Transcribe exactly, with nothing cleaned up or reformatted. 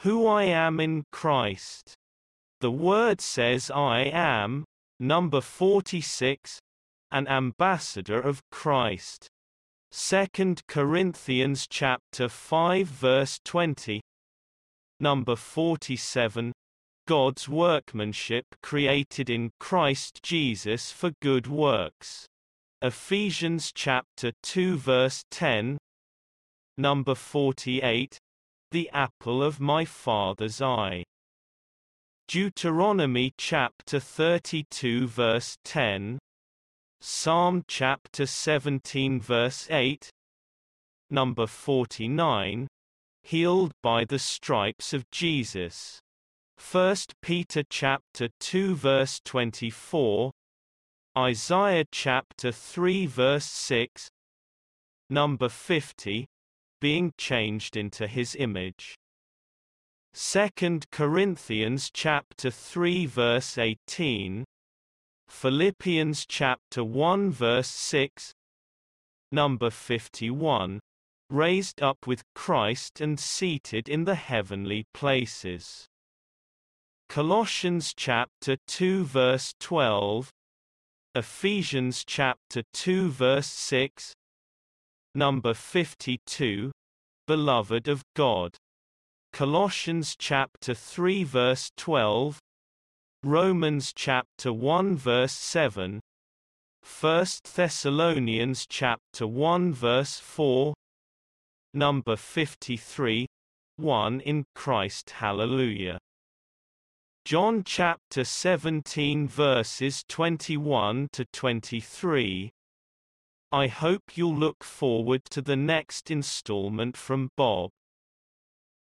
Who I am in Christ. The Word says I am, number forty-six, an ambassador of Christ. Second Corinthians chapter five verse twenty. Number forty-seven, God's workmanship created in Christ Jesus for good works. Ephesians chapter two verse ten. Number forty-eight, the apple of my Father's eye. Deuteronomy chapter thirty-two verse ten. Psalm chapter seventeen verse eight. Number forty-nine, healed by the stripes of Jesus. First Peter chapter two verse twenty-four. Isaiah chapter three verse six. Number fifty, being changed into his image. Second Corinthians chapter three verse eighteen. Philippians chapter one verse six. Number fifty-one, raised up with Christ and seated in the heavenly places. Colossians chapter two verse twelve. Ephesians chapter two verse six. Number fifty-two, beloved of God. Colossians chapter three verse twelve. Romans chapter one verse seven. First Thessalonians chapter one verse four. Number fifty-three, one in Christ. Hallelujah. John chapter seventeen verses twenty-one to twenty-three. I hope you'll look forward to the next installment from Bob.